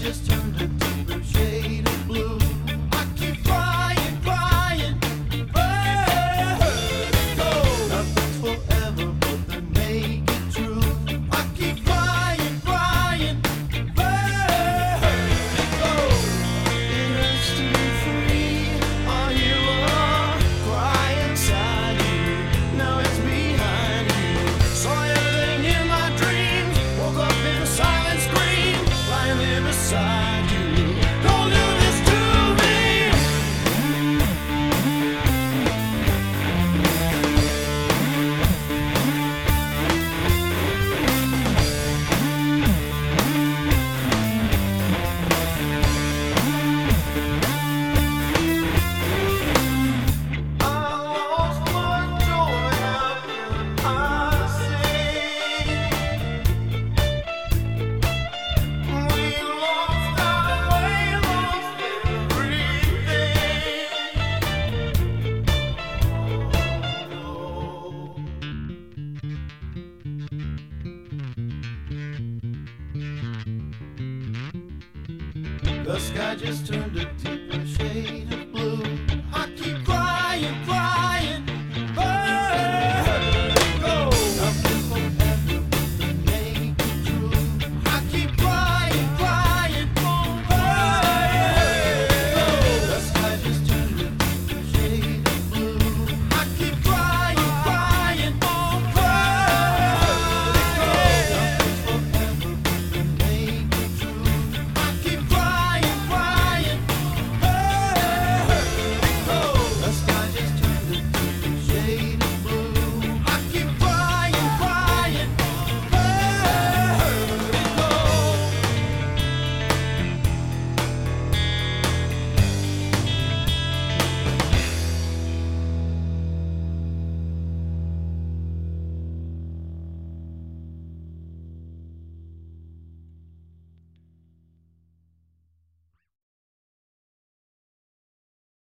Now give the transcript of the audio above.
just turned a deeper shade of blue. I keep crying, crying, vertigo. Nothing's forever, but they make it true. I keep crying, crying, vertigo. It hurts to be free. All you are, cry inside you. Now it's behind you. Saw everything in my dreams. Woke up in a silent scream, lying there beside you. Don't do this to me. I lost my joy after I sing. We lost our way, lost everything. The sky just turned a deeper shade of